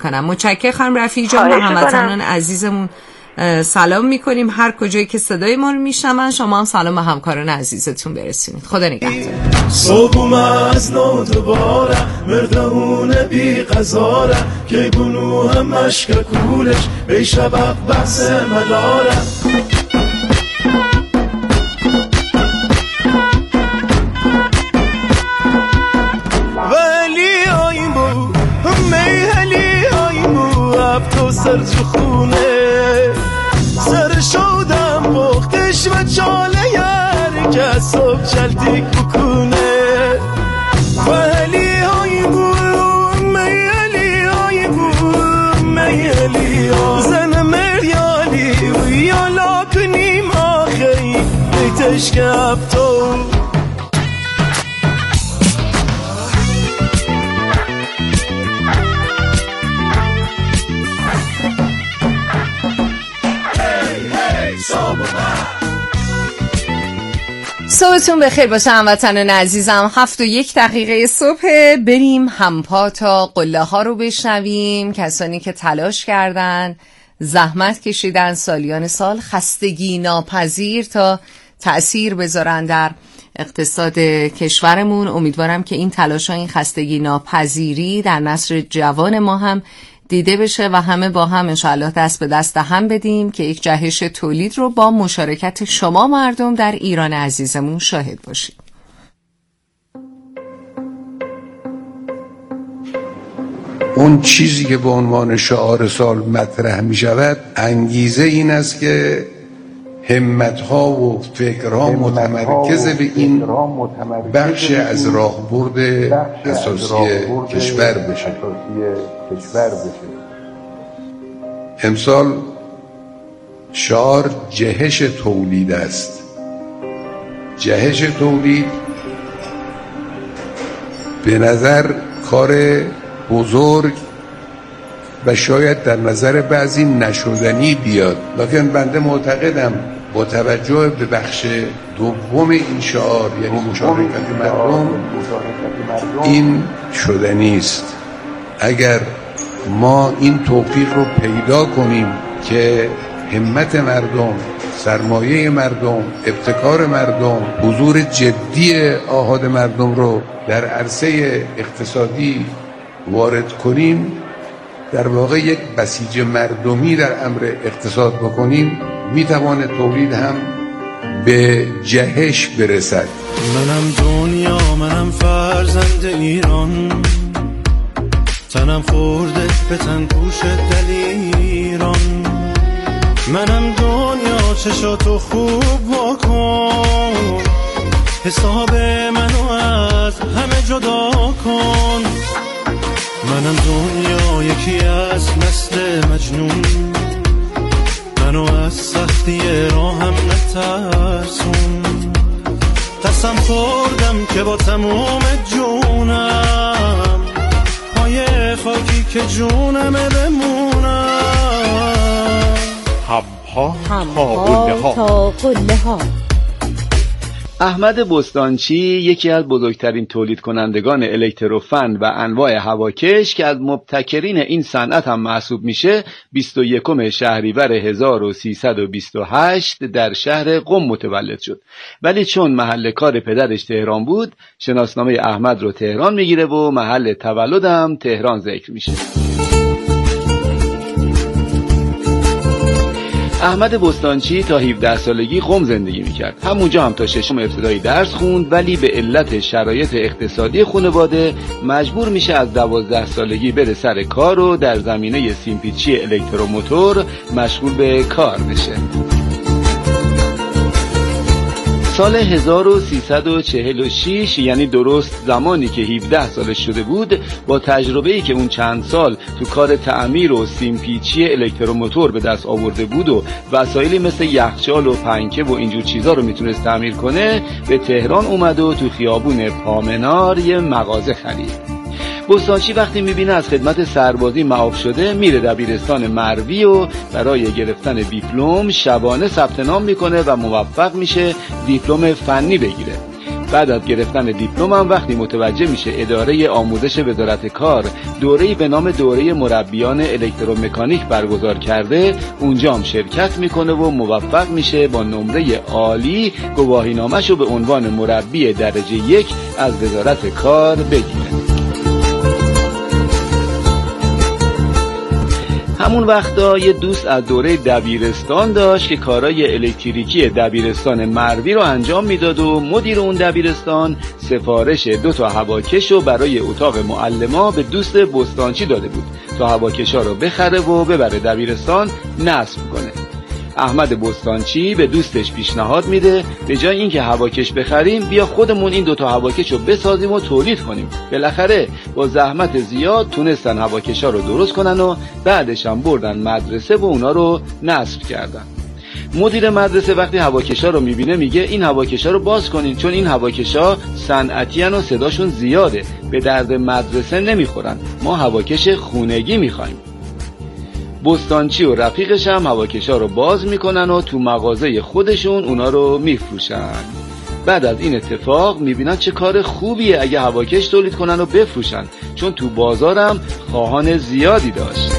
کنم. متشکرم خانم رفیعی جان. و هموطنان عزیزمون سلام میکنیم هر کجایی که صدای ما رو میشنون. شما هم سلام به همکاران عزیزتون برسونید. خدا نگهدار. صبح از نو دوباره مردهونه بی قزاره که بونو هم مشک کولش بی شبق بحث مداره ولی آیم بو میهلی آیم بو اب تو سر جو خونه سر شودم وقتش و چاله یار که صبح چلتیک بکنه ولی آیم بو میهلی آیم بو میهلی زن مریالی و یالا کنیم آخری بیتش که اب تو صبحتون بخیر باشه هموطنان عزیزم. 7:01 صبح. بریم همپا تا قله ها رو بشنویم. کسانی که تلاش کردن، زحمت کشیدن سالیان سال، خستگی ناپذیر تا تأثیر بذارن در اقتصاد کشورمون. امیدوارم که این تلاش ها، این خستگی ناپذیری در نسل جوان ما هم دیده بشه و همه با هم انشاءالله دست به دست هم بدیم که یک جهش تولید رو با مشارکت شما مردم در ایران عزیزمون شاهد باشیم. اون چیزی که به عنوان شعار سال مطرح می شود، انگیزه این است که همت‌ها و فکرها متمرکز به این بخش از راهبرد اساسی کشور بشه. امسال شعار جهش تولید است. جهش تولید به نظر کار بزرگ و شاید در نظر بعضی نشدنی بیاد، لکن بنده معتقدم با توجه به بخش دوم این شعار، یعنی مشارکت مردم، این شدنی است. اگر ما این توفیق رو پیدا کنیم که همت مردم، سرمایه مردم، ابتکار مردم، حضور جدی آحاد مردم رو در عرصه اقتصادی وارد کنیم، در واقع یک بسیج مردمی در امر اقتصاد بکنیم، میتواند تولید هم به جهش برسد. منم دنیا، منم فرزند ایران، تنم خورده به تن پوش دلیران. منم دنیا، چشاتو خوب واکن، حساب منو از همه جدا کن. منم دنیا، یکی از نسل مجنون، منو از سختی راهم نترسون. قسم خوردم که با تموم جونم پای خاکی که جونمه بمونم. همپا تا قله ها. احمد بستانچی یکی از بزرگترین تولید کنندگان الکتروفن و انواع هواکش که از مبتکرین این صنعت هم محسوب میشه، 21 شهریور 1328 در شهر قم متولد شد. ولی چون محل کار پدرش تهران بود، شناسنامه احمد رو تهران میگیره و محل تولدم تهران ذکر میشه. احمد بستانچی تا 17 سالگی قم زندگی میکرد. همونجا هم تا ششم ابتدایی درس خوند، ولی به علت شرایط اقتصادی خانواده مجبور میشه از 12 سالگی بره سر کار و در زمینه سیمپیچی الکتروموتور مشغول به کار بشه. سال 1346 یعنی درست زمانی که 17 سالش شده بود، با تجربه‌ای که اون چند سال تو کار تعمیر و سیمپیچی الکتروموتور به دست آورده بود و وسایلی مثل یخچال و پنکه و اینجور چیزا رو میتونست تعمیر کنه، به تهران اومد و تو خیابون پامنار یه مغازه خرید. بستانچی وقتی میبینه از خدمت سربازی معاف شده، میره دبیرستان مروی و برای گرفتن دیپلم شبانه ثبت نام میکنه و موفق میشه دیپلم فنی بگیره. بعد از گرفتن دیپلم هم وقتی متوجه میشه اداره آموزش وزارت کار دوره‌ای به نام دوره مربیان الکترومکانیک برگزار کرده، اونجا هم شرکت میکنه و موفق میشه با نمره عالی گواهینامه‌شو به عنوان مربی درجه 1 از وزارت کار بگیره. همون وقتا یه دوست از دوره دبیرستان داشت که کارای الکتریکی دبیرستان مروی رو انجام میداد و مدیر اون دبیرستان سفارش 2 هواکش رو برای اتاق معلما به دوست بستانچی داده بود تا هواکشا رو بخره و ببره دبیرستان نصب کنه. احمد بستانچی به دوستش پیشنهاد میده به جای اینکه هواکش بخریم بیا خودمون این 2 هواکش رو بسازیم و تولید کنیم. بالاخره با زحمت زیاد تونستن هواکشا رو درست کنن و بعدش هم بردن مدرسه و اونا رو نصب کردن. مدیر مدرسه وقتی هواکشا رو میبینه میگه این هواکشا رو باز کنین، چون این هواکشا صنعتی ان و صداشون زیاده، به درد مدرسه نمیخورن، ما هواکش خونگی میخوایم. بستانچی و رفیقش هم هواکشا رو باز میکنن و تو مغازه خودشون اونا رو میفروشن. بعد از این اتفاق میبینن چه کار خوبیه اگه هواکش تولید کنن و بفروشن، چون تو بازارم خواهان زیادی داشت.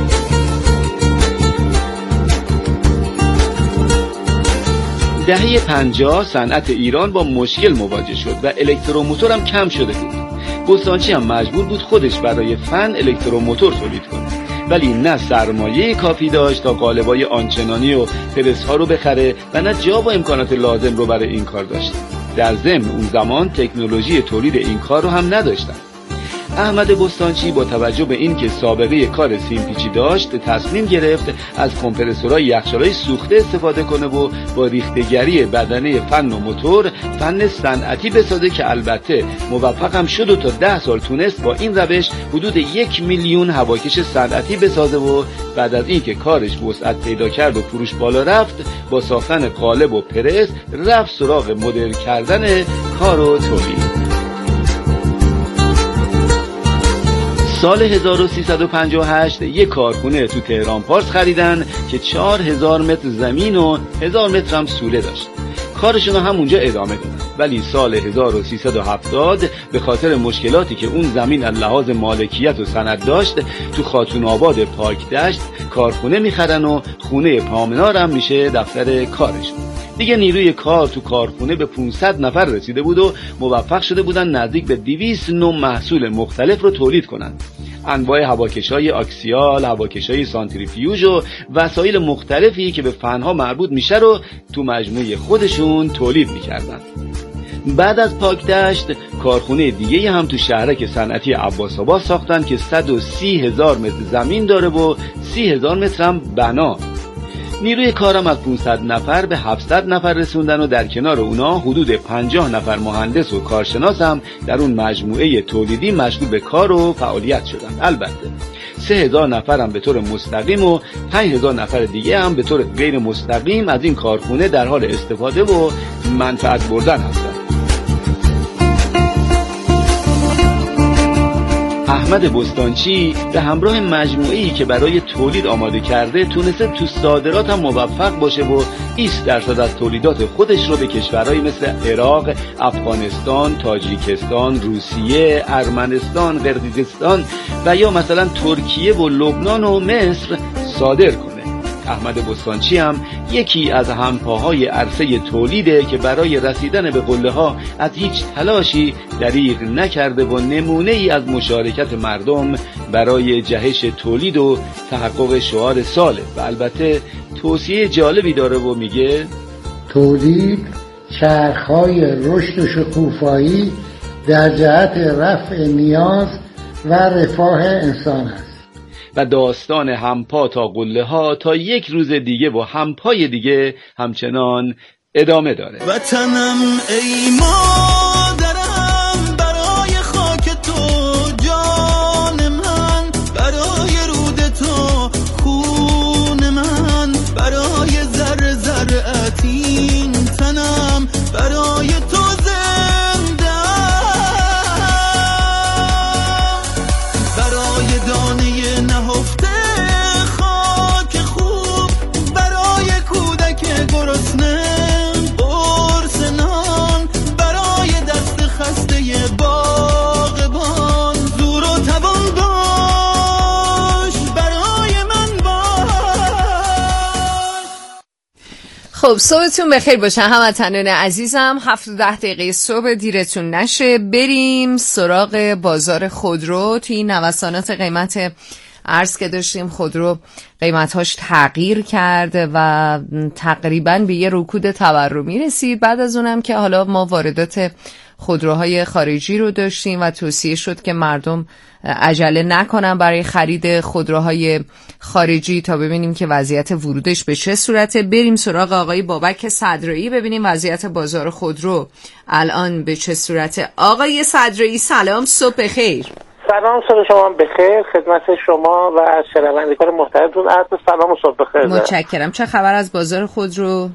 دهه 50 صنعت ایران با مشکل مواجه شد و الکتروموتور هم کم شده بود. بستانچی هم مجبور بود خودش برای فن الکتروموتور تولید کنه، ولی نه سرمایه کافی داشت تا قالب‌های آنچنانی و پرس‌ها رو بخره و نه جا و امکانات لازم رو برای این کار داشت. در ضمن اون زمان تکنولوژی تولید این کار رو هم نداشتن. احمد بستانچی با توجه به این که سابقه کار سیمپیچی داشت تصمیم گرفت از کمپرسورهای یخچال‌های سوخته استفاده کنه و با ریخته‌گری بدنه فن و موتور فن صنعتی بسازه که البته موفق هم شد و تا 10 سال تونست با این روش حدود 1 میلیون هواکش صنعتی بسازه و بعد از اینکه کارش وسعت پیدا کرد و فروش بالا رفت با ساختن قالب و پرس رفت سراغ مدرن کردن کار و تولید. سال 1358 یک کارخونه تو تهران پارس خریدن که 4000 متر زمین و 1000 متر هم سوله داشت. کارشون همونجا ادامه دادن، ولی سال 1370 به خاطر مشکلاتی که اون زمین از لحاظ مالکیت و سند داشت تو خاتون آباد پاکدشت کارخونه میخرن و خونه پامنار هم میشه دفتر کارشون. دیگه نیروی کار تو کارخونه به 500 نفر رسیده بود و موفق شده بودن نزدیک به 200 نوع محصول مختلف رو تولید کنن. انواع هواکش‌های اکسیال، هواکش‌های سانتریفیوژ و وسایل مختلفی که به فنها مربوط میشه رو تو مجموعه خودشون تولید میکردن. بعد از پاکدشت کارخونه دیگه هم تو شهرک صنعتی عباس‌آباد ساختن که 130,000 متر زمین داره و 30,000 متر هم بنا. نیروی کارم از 500 نفر به 700 نفر رسوندن و در کنار اونا حدود 50 نفر مهندس و کارشناس هم در اون مجموعه تولیدی مشغول به کار و فعالیت شدن. البته 3000 نفر هم به طور مستقیم و 5000 نفر دیگه هم به طور غیر مستقیم از این کارخونه در حال استفاده و منفعت بردن هستند. احمد بستانچی به همراه مجموعه‌ای که برای تولید آماده کرده تونسته تو صادرات هم موفق باشه و 20% از تولیدات خودش رو به کشورهایی مثل عراق، افغانستان، تاجیکستان، روسیه، ارمنستان، قرقیزستان و یا مثلا ترکیه و لبنان و مصر صادر کنه. احمد بستانچی هم یکی از همپاهای عرصه تولیده که برای رسیدن به قله‌ها از هیچ تلاشی دریغ نکرده و نمونه ای از مشارکت مردم برای جهش تولید و تحقق شعار ساله و البته توصیه جالبی داره و میگه تولید چرخ‌های رشد و شکوفایی در جهت رفع نیاز و رفاه انسان است و داستان همپا تا قله ها تا یک روز دیگه و همپای دیگه همچنان ادامه داره. وطنم ای مادرم برای خاک تو جان من، برای رود تو خون من، برای ذره ذره‌تین تنم، برای تو زنده، برای دانه نهفته خاک خوب، برای کودک گرسنه قرص نان، برای خب صبحتون بخیر باشه هموطنان عزیزم. 7-10 صبح دیرتون نشه. بریم سراغ بازار خودرو. توی این نوسانات قیمت ارز که داشتیم، خودرو قیمتاش تغییر کرده و تقریبا به یه رکود تورمی رسید. بعد از اونم که حالا ما واردات خودروهای خارجی رو داشتیم و توصیه شد که مردم عجله نکنن برای خرید خودروهای خارجی تا ببینیم که وضعیت ورودش به چه صورته. بریم سراغ آقای بابک صدرایی ببینیم وضعیت بازار خودرو الان به چه صورته. آقای صدرایی سلام، صبح بخیر. سلام، صبح شما بخیر. خدمت شما و شنوندگان محترمتون عرض سلام و صبح بخیر. متشکرم. چه خبر از بازار خودرو؟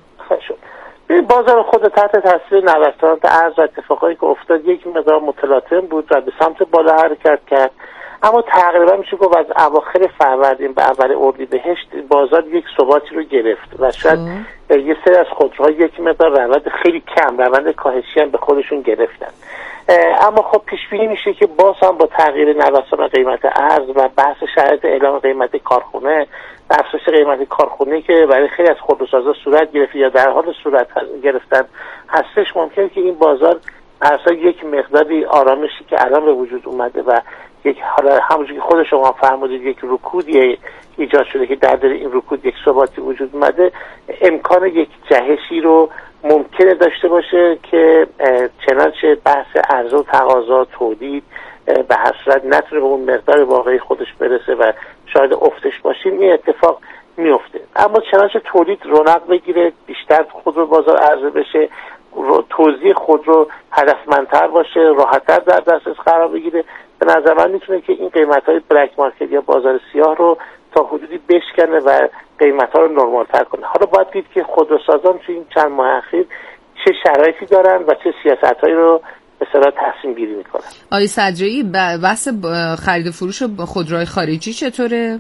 بازار خود تحت تاثیر نوسانات ارز و اتفاقایی که افتاد یک مقدار متلاطم بود و به سمت بالا حرکت کرد، اما تقریبا میشه گفت از اواخر فروردین به اول اردیبهشت بازار یک ثباتی رو گرفت و شاید یه سری از خودروها یک مقدار روند خیلی کم، روند کاهشی هم به خودشون گرفتن. اما خب پیش بینی میشه که باز هم با تغییر نوسان قیمت ارز و بحث شرایط اعلام قیمت کارخونه، افزایش قیمت کارخونه که برای خیلی از خودروسازا صورت گرفت یا در حال صورت گرفتن هستش، ممکنه که این بازار اصلا یک مقداری آرامشی که الان به وجود اومده و یک حالا همونجوری که خود شما فرمودید یک رکودی ایجاد شده که در این رکود یک ثباتی وجود اومده، امکان یک جهشی رو ممکنه داشته باشه که چنانچه بحث عرضه و تقاضا، تولید به هر صورت نتونه به اون مقدار واقعی خودش برسه و شاید افتش باشیم. این اتفاق میفته. اما چنانچه تولید رونق بگیره، بیشتر خودرو بازار عرضه بشه، توزیع خودرو هدفمندتر باشه، راحت‌تر در دسترس قرار بگیره، به نظر من میتونه که این قیمت‌های بلک مارکت یا بازار سیاه رو تا حدودی بشکنه و قیمت‌ها رو نرمال‌تر کنه. حالا باید دید که خودروسازان توی این چند ماه اخیر چه شرایطی دارن و چه سیاست‌هایی رو به اصطلاح تصمیم گیری میکنن. آقای صدرایی، بحث خرید و فروش خودروهای خارجی چطوره؟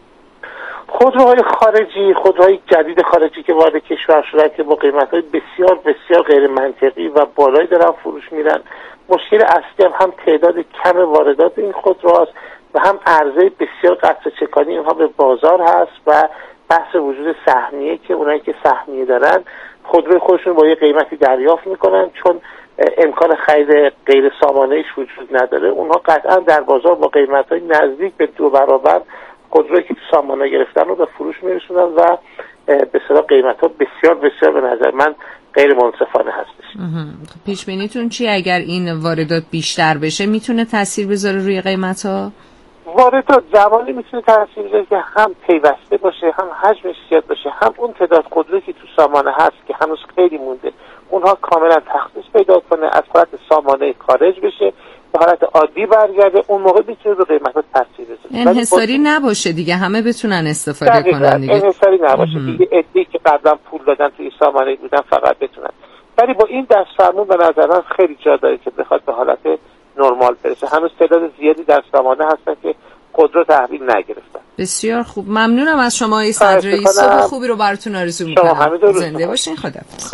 خودروهای خارجی، خودروهای جدید خارجی که وارد کشور شدن که با قیمت‌های بسیار بسیار غیر منطقی و بالایی دارن فروش میرن. مشکل اصلی هم تعداد کم واردات این خودروهاست و هم عرضه بسیار قطع چکانی اینها به بازار هست و بحث وجود سهمیه که اونایی که سهمیه دارن خودروی خودشون با یه قیمتی دریافت میکنن، چون امکان خرید غیر سامانه‌ایش وجود نداره. اونها قطعا در بازار با قیمت‌های نزدیک به 2 برابر خودرویی که سامانه گرفتن رو به فروش میرسونن و به اصطلاح قیمت‌ها بسیار بسیار به نظر من غیر منصفانه هستش. پیش بینیتون چی اگر این واردات بیشتر بشه میتونه تاثیر بذاره روی قیمت‌ها؟ واردات زمانی میتونه تاثیر بذاره که هم پیوسته باشه، هم حجمش زیاد باشه، هم اون تعداد خودرویی که تو سامانه هست که هنوز خیلی مونده اونها کاملا تخصیص پیدا کنه، از حالت سامانه خارج بشه به حالت عادی برگرده. اون موقع میتونه به قیمت‌ها تاثیر بذاره. انحصاری نباشه دیگه، همه بتونن استفاده کنن دیگه. انحصاری نباشه دیگه، عده‌ای که قبلا پول دادن توی سامانه بودن فقط بتونن. ولی با این دستفرمون به نظر من خیلی جا داره که بخواد به حالت نرمال برسه. هنوز تعداد زیادی در سامانه هستن که خودرو تحویل نگرفتن. بسیار خوب، ممنونم از شما آقای صدرایی. صبح خوبی رو براتون آرزو می‌کنم. زنده باشین. خداحافظ.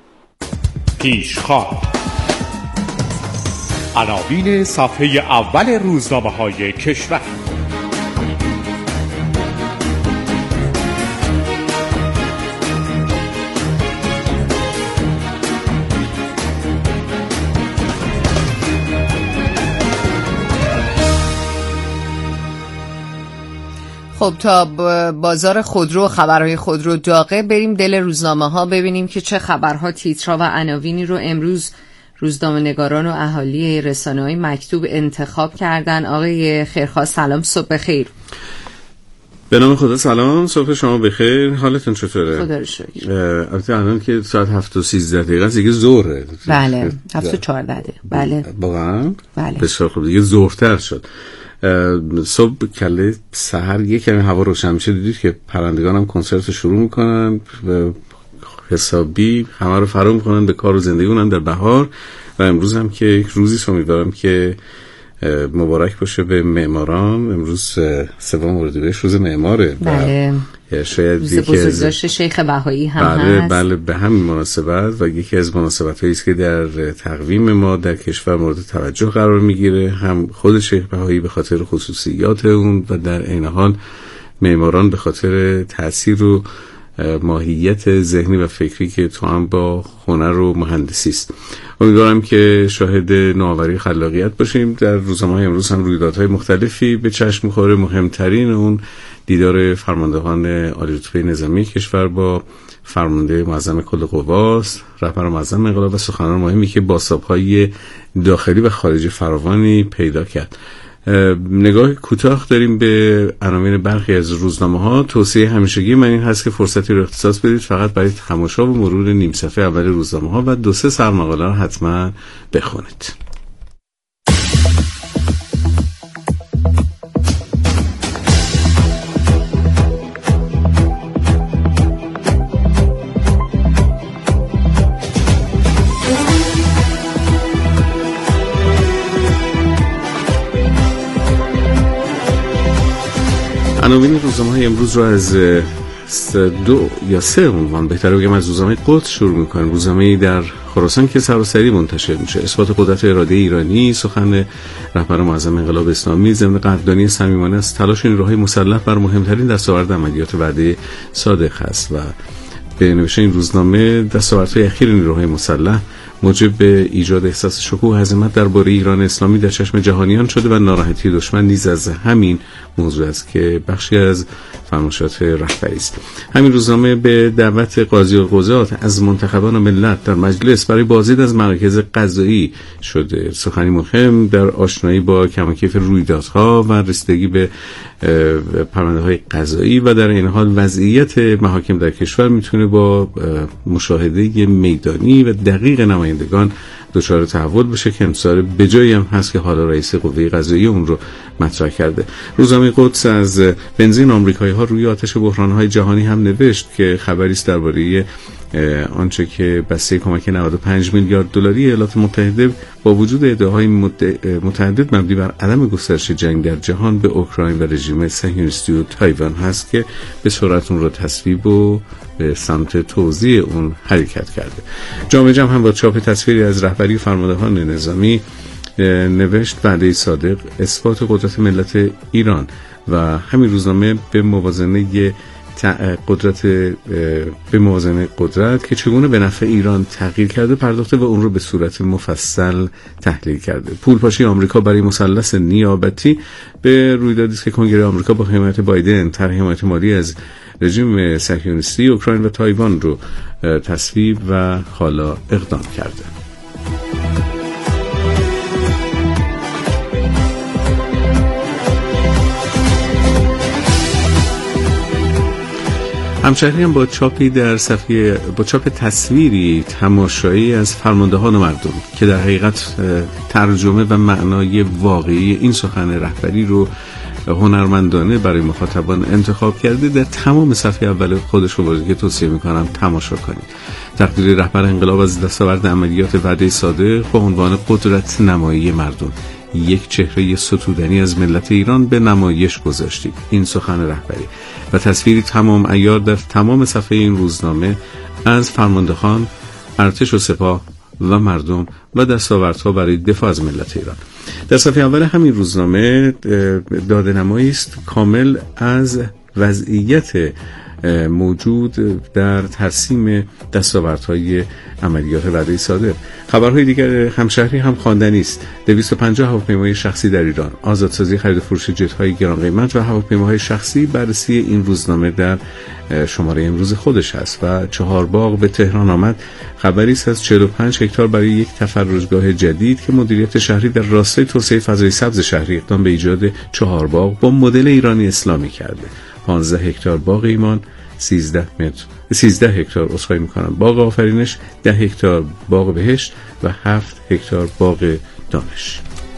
پیشخواه عناوین صفحه اول روزنامه‌های کشور. خب تا بازار خودرو و خبرهای خودرو داغه بریم دل روزنامه ها ببینیم که چه خبرها، تیترها و عناوینی رو امروز روزنامه‌نگاران و اهالی رسانه‌های مکتوب انتخاب کردن. آقای خیرخواه سلام، صبح بخیر. به نام خدا سلام، صبح شما بخیر. حالتون چطوره؟ خدا رو شکر. البته الان که ساعت 7:13 است دیگه ظهره. بله 7:14. بله واقعا بله بسیار خوب، دیگه ظهرتر شد. صبح کله سحر یه کمی هوا روشن میشه، دیدید که پرندگان هم کنسرت شروع میکنن و حسابی همه رو فرا میکنن به کار و زندگی اونن در بهار. و امروز هم که یک روزی امیدوارم که مبارک باشه به معماران. امروز 3 اردیبهشت روز معماره. بله. شاید روز بزرگداشت شیخ بهایی هم هست. بله به همین مناسبت و یکی از مناسبت‌هایی است که در تقویم ما در کشور مورد توجه قرار میگیره، هم خود شیخ بهایی به خاطر خصوصیات اون و در عین حال معماران به خاطر تأثیر و ماهیت ذهنی و فکری که تو هم با هنر و مهندسی است. امیدوارم که شاهد نوآوری خلاقیت باشیم. در روزنامه‌های امروز هم رویدادهای مختلفی به چشم می‌خوره. مهمترین اون دیدار فرماندهان عالی رتبه نظامی کشور با فرمانده معظم کل قواست، رهبر معظم انقلاب و سخنان مهمی که بازتاب‌های داخلی و خارجی فراوانی پیدا کرد. نگاه کوتاه داریم به عناوین برخی از روزنامه‌ها. توصیه همیشگی من این هست که فرصتی رو اختصاص بدید فقط برای تماشا و مرور نیم صفحه اول روزنامه‌ها و 2-3 سرمقاله رو حتما بخونید. عناوین روزنامه‌های امروز رو از 2 یا 3 عنوان، بهتره بگم از روزنامه قدس شروع می‌کنیم. روزنامه‌ای در خراسان که سراسری منتشر میشه. اثبات قدرت اراده ایرانی، سخن رهبر معظم انقلاب اسلامی ضمن قدردانی صمیمانه از تلاش نیروهای مسلح بر مهمترین دستاورد عملیات وعده صادق است و به نوشته این روزنامه دستاوردهای اخیر نیروهای مسلح موجب به ایجاد احساس شکوه و عظمت درباره ایران اسلامی در چشم جهانیان شده و ناراحتی دشمن نیز از همین موضوع است که بخشی از فرمایشات رهبری است. همین روزنامه به دعوت قاضی القضات از منتخبان ملت در مجلس برای بازدید از مراکز قضایی شده. سخنی مهم در آشنایی با کماکیف رویدادها و رسیدگی به پرونده‌های قضایی و در این حال وضعیت محاکم در کشور میتونه با مشاهده میدانی و دقیق نمایندگان دچار تحول بشه که انصار به جایی هم هست که حالا رئیس قوه قضاییه اون رو مطرح کرده. روزنامه قدس از بنزین آمریکایی‌ها روی آتش بحران‌های جهانی هم نوشت که خبری است درباره آنچه که بسته کمک 95 میلیارد دلاری ایالات متحده با وجود ادعاهای متعدد مبنی بر عدم گسترش جنگ در جهان به اوکراین و رژیم صهیونیستی و تایوان هست که به سرعت اون رو تصویب و به سمت توزیع اون حرکت کرده. جامعه جمع هم با چاپ تصویری از رهبری فرماندهان نظامی نوشت وعده صادق اثبات قدرت ملت ایران و همین روزنامه به موازنه قدرت که چگونه به نفع ایران تغییر کرده پرداخته و اون رو به صورت مفصل تحلیل کرده. پولپاشی آمریکا برای مثلث نیابتی به رویدادی است که کنگره آمریکا با حمایت بایدن طرح حمایت مالی از رژیم صهیونیستی اوکراین و تایوان رو تصویب و حالا اقدام کرده. همشهری هم با چاپ تصویری تماشایی از فرماندهان و مردم که در حقیقت ترجمه و معنای واقعی این سخن رهبری رو هنرمندانه برای مخاطبان انتخاب کرده، در تمام صفحه اول خودش رو که توصیه میکنم تماشا کنید. تقدیر رهبر انقلاب از دستاورد عملیات وعده صادق با عنوان قدرت نمایی مردم، یک چهره ستودنی از ملت ایران به نمایش گذاشتید. این سخن رهبری و تصویری تمام عیار در تمام صفحه این روزنامه از فرماندهان، ارتش و سپاه و مردم و دستاوردها برای دفاع از ملت ایران. در صفحه اول همین روزنامه داده‌نمایی است کامل از وضعیت موجود در ترسیم دستاوردهای عملیات وعده صادق. خبرهای دیگر همشهری هم خواندنی است. 250 هواپیمای شخصی در ایران، آزادسازی خرید و فروش جت‌های گران قیمت و هواپیماهای شخصی بررسی این روزنامه در شماره امروز خودش است و 4 باغ به تهران آمد. خبری است از 45 هکتار برای یک تفرجگاه جدید که مدیریت شهری در راستای توسعه فضای سبز شهری اقدام به ایجاد 4 باغ با مدل ایرانی اسلامی کرده. 15 هکتار باغ ایمان، 13 هکتار باغ آفرینش، 10 هکتار باغ بهشت و 7 هکتار باغ دانش.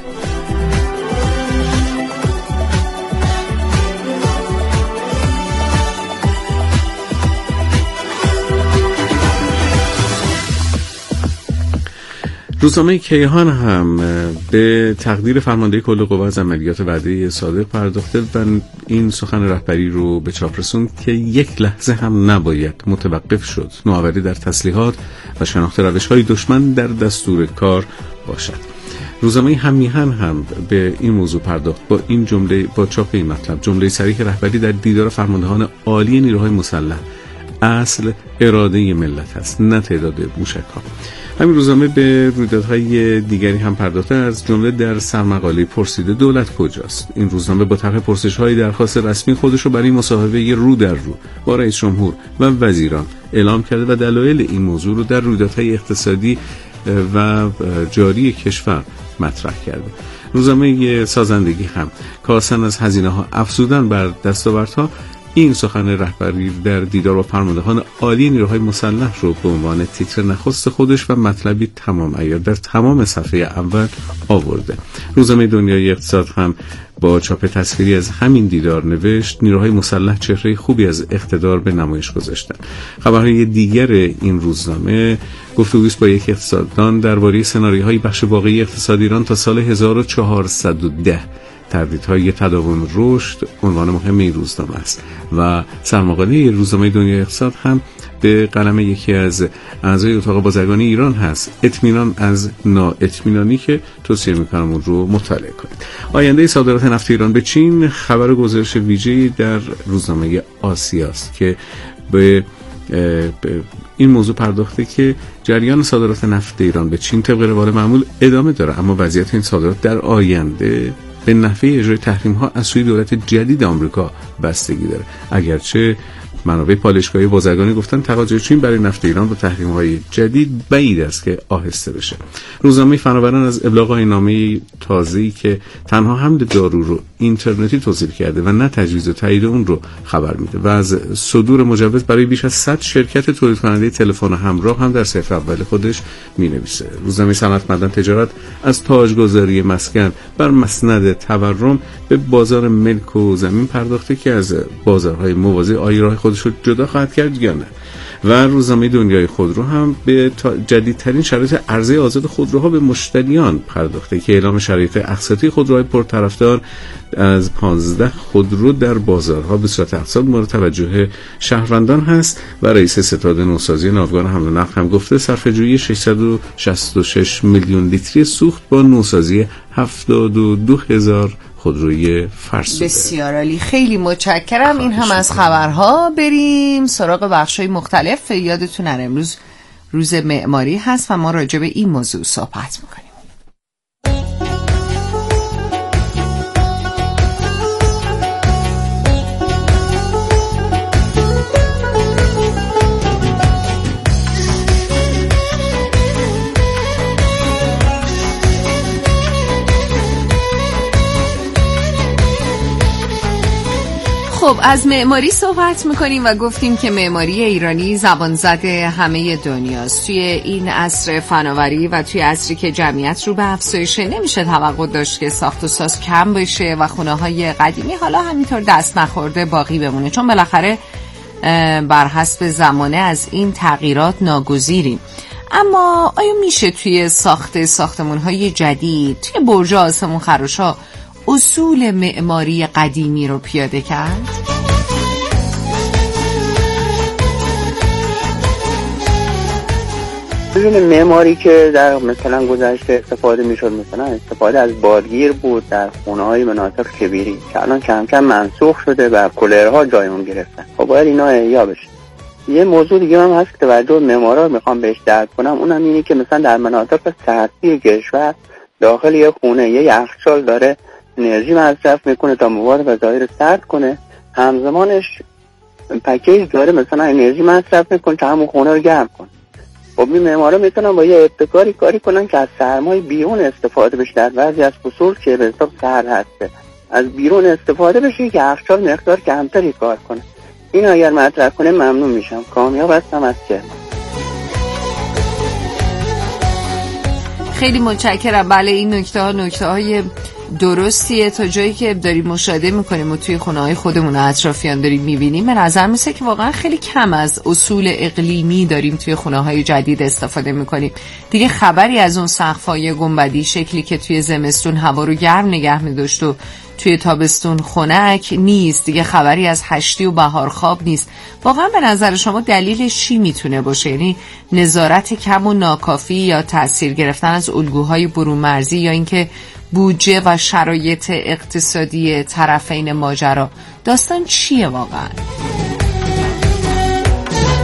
روزنامه کیهان هم به تقدیر فرمانده کل قوا از عملیات وعده صادق پرداخته و این سخن رهبری رو به چاپ رسوند که یک لحظه هم نباید متوقف شد. نوآوری در تسلیحات و شناخت روش‌های دشمن در دستور کار باشد. روزنامه هممیهن هم به این موضوع پرداخت با این جمله، با چاپ این مطلب: جمله صریح رهبری در دیدار فرماندهان عالی نیروهای مسلح اصل اراده ملت هست، نه تعداد موشک‌ها. همین روزنامه به رویدادهای دیگری هم پرداخته، از جمله در سرمقاله پرسیده دولت کجاست. این روزنامه با طرح پرسش‌های درخواست رسمی خودش رو برای مصاحبه رو در رو با رئیس جمهور و وزیران اعلام کرده و دلایل این موضوع رو در رویدادهای اقتصادی و جاری کشور مطرح کرده. روزنامه سازندگی هم کاستن از هزینه‌ها افزودن بر دستاوردها، این سخن رهبری در دیدار با فرماندهان عالی نیروهای مسلح رو به عنوان تیتر نخست خودش و مطلبی تمام عیار در تمام صفحه اول آورده. روزنامه دنیای اقتصاد هم با چاپ تصویری از همین دیدار نوشت نیروهای مسلح چهره خوبی از اقتدار به نمایش گذاشتن. خبرهای دیگر این روزنامه گفتگویی با یک اقتصاددان درباره سناریوهای بخش واقعی اقتصاد ایران تا سال 1410. تردیدهای تداوم رشد عنوان مهم این روزنامه است و سرمقاله روزنامه دنیای اقتصاد هم به قلم یکی از اعضای اتاق بازرگانی ایران هست، اطمینان از نااطمینانی، که توصیه میکنم اون رو مطالعه کنید. آینده صادرات نفت ایران به چین، خبر گزارش ویژه‌ای در روزنامه آسیاست که به این موضوع پرداخته که جریان صادرات نفت ایران به چین طبق روال معمول ادامه داره، اما وضعیت این صادرات در آینده به نحوه اجرای تحریم‌ها از سوی دولت جدید آمریکا بستگی داره. اگرچه منابع پالایشگاهی بازرگانی گفتن تقاضای چین برای نفت ایران با تحریم‌های جدید بعید است که آهسته بشه. روزنامه فناوران از ابلاغ آیین‌نامه تازه‌ای که تنها حمل دارو رو اینترنتی توصیه کرده و نه تجویز و تایید اون رو خبر میده و از صدور مجوز برای بیش از 100 شرکت تولید کننده تلفن همراه هم در صفحه اول خودش می‌نویسه. روزنامه صنعت معدن تجارت از تاجگذاری مسکن بر مسند تورم به بازار ملک و زمین پرداخته که از بازارهای موازی آیرای خودش رو جدا خواهد کرد یا نه. و روزنامه دنیای خودرو هم به جدیدترین شرایط عرضه آزاد خودروها به مشتریان پرداخته که اعلام شرایط اقساطی خودروهای پرطرفدار از 15 خودرو در بازارها به صورت اقساط مورد توجه شهروندان هست و رئیس ستاد نوسازی ناوگان حمل و نقل هم گفته صرفه‌جویی 666 میلیون لیتری سوخت با نوسازی 72,000 خودروی فرسوده. بسیار عالی، خیلی متشکرم. این هم از خبرها. بریم سراغ بخش‌های مختلف. یادتون نره امروز روز معماری هست و ما راجع به این موضوع صحبت می‌کنیم. خب از معماری صحبت میکنیم و گفتیم که معماری ایرانی زبان زده همه دنیاست. توی این عصر فناوری و توی عصری که جمعیت رو به افزایشه نمیشه توقع داشت که ساخت و ساز کم بشه و خونه‌های قدیمی حالا همینطور دست نخورده باقی بمونه، چون بالاخره بر حسب زمانه از این تغییرات ناگزیریم. اما آیا میشه توی ساختمان‌های جدید، توی برج آسمون خراش‌ها اصول معماری قدیمی رو پیاده کرد؟ اصول معماری که در مثلا گذشته استفاده میشد، مثلا استفاده از بادگیر بود در خونه‌های مناطق کبیری که الان کم کم منسوخ شده و کولرها جای اون گرفتن. خب باید اینا احیا بشه. یه موضوع دیگه هم هست که توجه معمارا میخوام بهش جلب کنم، اونم اینه که مثلا در مناطق سطحی کشور داخل یه خونه یه یخچال داره انرژی مصرف میکنه تا مواد غذایی رو سرد کنه، همزمانش پکیج داره مثلا انرژی مصرف میکنه تا همون خونه رو گرم کنه. خب این معمارا میتونن با یه ابتکاری کاری کنن که از سرمای بیرون استفاده بشه. در بعضی از فصول که به حساب سرد هسته از بیرون استفاده بشه که یخچال مقدار کمتری کار کنه. این اگر مطرح کنه ممنون میشم. کامیاب هستم از کرمان. خیلی متشکرم. بله این نکته‌های درستیه. تا جایی که داریم مشاهده میکنیم و توی خونه‌های خودمون اطرافیان داریم میبینیم، به نظر میسه که واقعا خیلی کم از اصول اقلیمی داریم توی خونه‌های جدید استفاده میکنیم. دیگه خبری از اون سقف‌های گنبدی شکلی که توی زمستون هوا رو گرم نگه می‌داشت و توی تابستون خنک نیست. دیگه خبری از هشتی و بهارخواب نیست. واقعا به نظر شما دلیلش چی میتونه باشه؟ یعنی نظارت کم و ناکافی، یا تأثیر گرفتن از الگوهای برون مرزی، یا اینکه بودجه و شرایط اقتصادی طرفین ماجرا؟ داستان چیه واقعا؟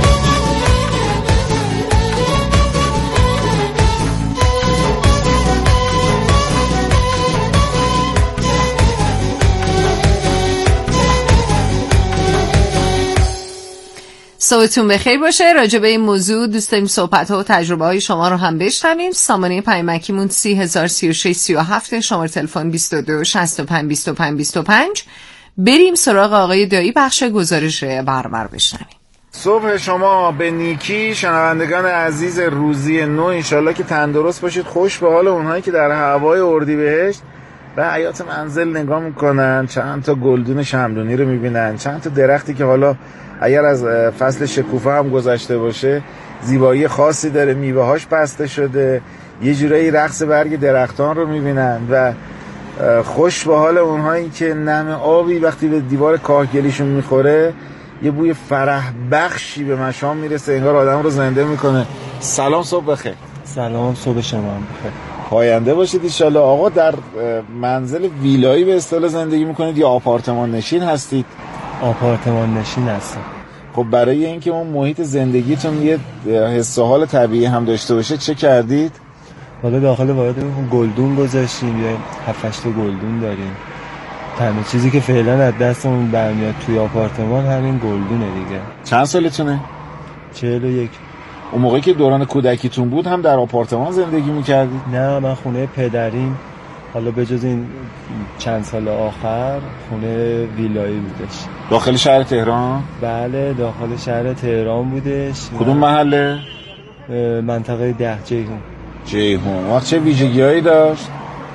صحبتون بخیر باشه. راجع به این موضوع دوست داریم صحبت‌ها و تجربه‌های شما رو هم بشنویم. سامانه پیامکیمون 303637، شماره تلفن 22 65 25 25. بریم سراغ آقای دایی، بخش گزارش برنامه رو بشنویم. صبح شما به نیکی. شنوندگان عزیز روزی نو، انشالله که تندرست باشید. خوش به حال اونهایی که در هوای اردیبهشت به حیات منزل نگاه میکنن، چند تا گلدون شمدونی رو میبینن، چند تا درختی که حالا اگر از فصل شکوفه هم گذشته باشه زیبایی خاصی داره، میوه هاش بسته شده، یه جورایی رقص برگ درختان رو میبینن و خوش به حال اونهایی که نم آبی وقتی به دیوار کاهگلیشون میخوره یه بوی فرح بخشی به مشام میرسه، انگار آدم رو زنده میکنه. سلام، صبح بخیر. سلام، صبح شما بخیر. پاینده باشید انشالله. آقا در منزل ویلایی به اصطلاح زندگی میکنید یا آپارتمان نشین هستید؟ آپارتمان نشین هستم. خب برای اینکه اون محیط زندگیتون یه حس و حال طبیعی هم داشته باشه چه کردید؟ حالا داخل وارد گلدون گذاشتیم، یه 7-8 تا گلدون داریم. تنها چیزی که فعلا از دستمون برمیاد توی آپارتمان همین گلدونه دیگه. چند سالتونه؟ 41. اون موقعی که دوران کودکیتون بود هم در آپارتمان زندگی میکردید؟ نه، من خونه پدریم حالا به جز این چند سال آخر خونه ویلایی بودش. داخل شهر تهران؟ بله، داخل شهر تهران بودش. کدوم محله؟ منطقه 10 جیهون. جیهون. وقت چه ویژگی‌هایی داشت؟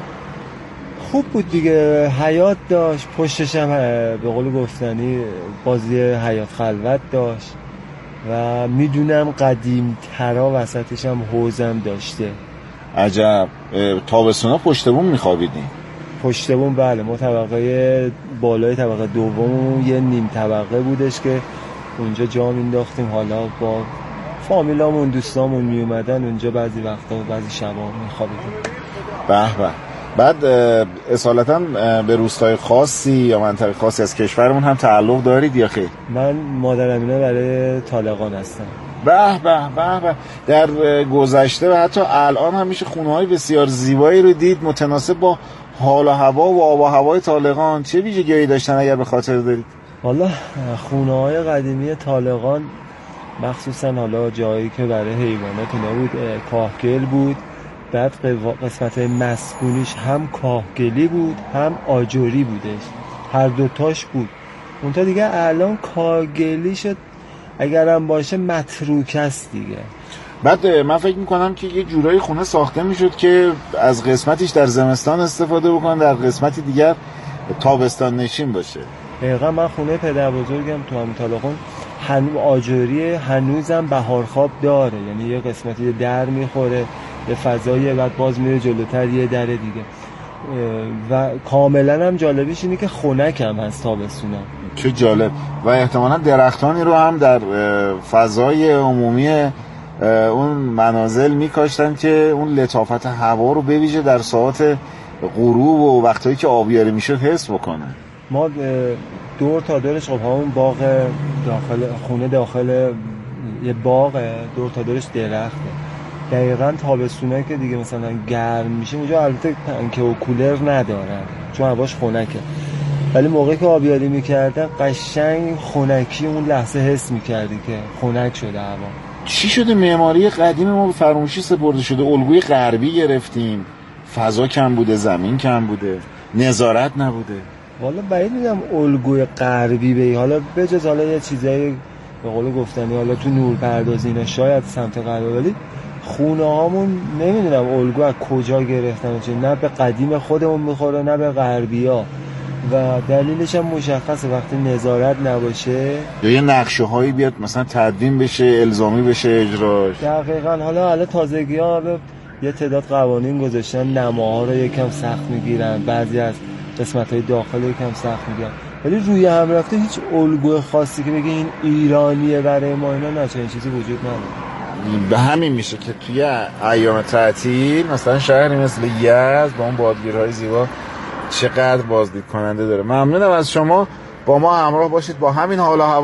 خوب بود دیگه، حیات داشت، پشتش هم به قول گفتنی بازی حیات خلوت داشت و میدونم قدیم ترا وسطش هم حوضم داشته. عجب. تابستونا پشت بوم میخوابیدین؟ پشت بوم بله، ما طبقه بالای طبقه دوم یه نیم طبقه بودش که اونجا جا مینداختیم، حالا با فامیلامون دوستامون میومدن اونجا بعضی وقتا بعضی شبا میخوابیدیم. به به. بعد اصالتا به روستای خاصی یا منطقه خاصی از کشورمون هم تعلق دارید یا خیر؟ من مادرم اینا برای طالقان هستم. به به به به. در گذشته و حتی الان هم میشه خونه‌های بسیار زیبایی رو دید متناسب با حال و هوا و آب و هوای طالقان. چه ویژگی‌هایی داشتن اگر به خاطر دارید؟ والا خونه‌های قدیمی طالقان مخصوصا حالا جایی که برای حیوانات اینا بود کاهگل بود، بعد قسمت مسکونیش هم کاهگلی بود هم آجوری بودش، هر دوتاش بود. اونتا دیگه الان کاهگلی شد، اگرم باشه متروک است دیگه. بعد من فکر میکنم که یه جورایی خونه ساخته میشد که از قسمتیش در زمستان استفاده بکنن، در قسمتی دیگر تابستان نشین باشه. دقیقا من خونه پدر بزرگم تو همین طالقان آجوری هنوزم بهارخواب داره، یعنی یه قسمتی در میخوره یه فضایی، بعد باز میره جلوتر یه در دیگه و کاملا هم جالبیش اینه که خنک هم هست تابستونا. چه جالب. و احتمالا درختانی رو هم در فضای عمومی اون منازل میکاشتن که اون لطافت هوا رو بویژه در ساعات غروب و وقتایی که آبیاری میشه حس بکنن. ما دور تا دورش خب همون باغ داخل خونه، داخل یه باغ دور تا دورش درخته. دقیقاً تابستونه که دیگه مثلا گرم میشه اونجا البته پنکه و کولر ندارن چون هواش خنکه، ولی موقعی که آبیاری میکردن قشنگ خنکی اون لحظه حس میکردی که خنک شده هوا. چی شده معماری قدیم ما به فراموشی سپرده شده؟ الگوی غربی گرفتیم، فضا کم بوده، زمین کم بوده، نظارت نبوده. والا بعید میدونم الگوی غربی به حالا بجز حالا یه چیزایی به قول گفتنی حالا تو نورپردازی اینا شاید سمت غرب، ولی خونه هامون نمیدونم الگو از کجا گرفتن، چه نه به قدیم خودمون میخوره نه به غربیا و دلیلش هم مشخصه وقتی نظارت نباشه یا یه نقشه هایی بیاد مثلا تدوین بشه الزامی بشه اجراش. دقیقاً. حالا تازگی ها یه تعداد قوانین گذاشتن، نماها رو یکم سخت میگیرن، بعضی از قسمت های داخل یکم سخت میگیرن، ولی روی هم رفته هیچ الگوی خاصی که بگه این ایرانیه برای ما اینا نه، چنین چیزی وجود نداره. به همین میشه که توی ایام تعطیل مثلا شهری مثل یزد با اون بادگیرهای زیبا چقدر بازدید کننده داره. ممنونم از شما، با ما همراه باشید با همین حال و هوا.